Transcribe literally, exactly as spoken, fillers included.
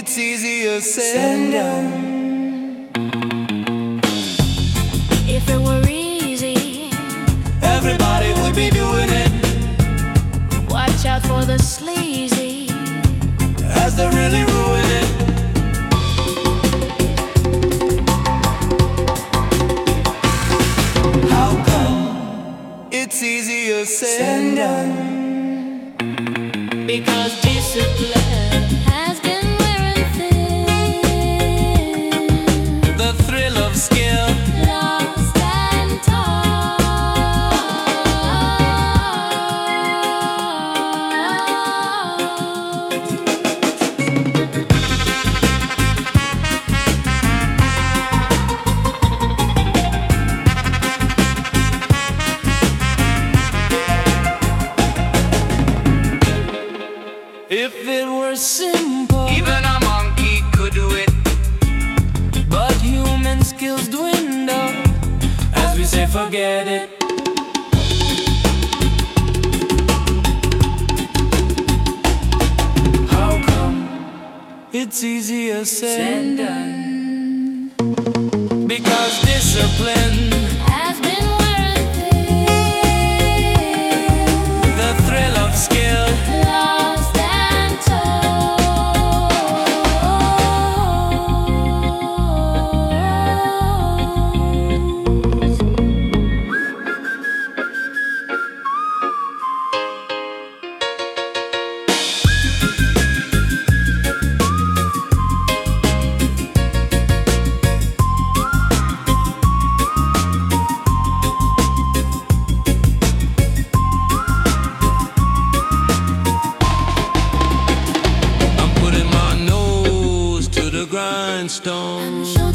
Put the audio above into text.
It's easier said than done. If it were easy, everybody would be doing it. watch out for the sleazy, as they really ruin it. How come it's easier said than done? because discipline has been wearing thin. The thrill of skill, Lost and if it were simple, even a monkey could do it. But human skills dwindle as we say forget it. How come it's easier said than done? Because discipline has been wearing thin. the thrill of skill, Lost and I'm putting my nose to the grindstone.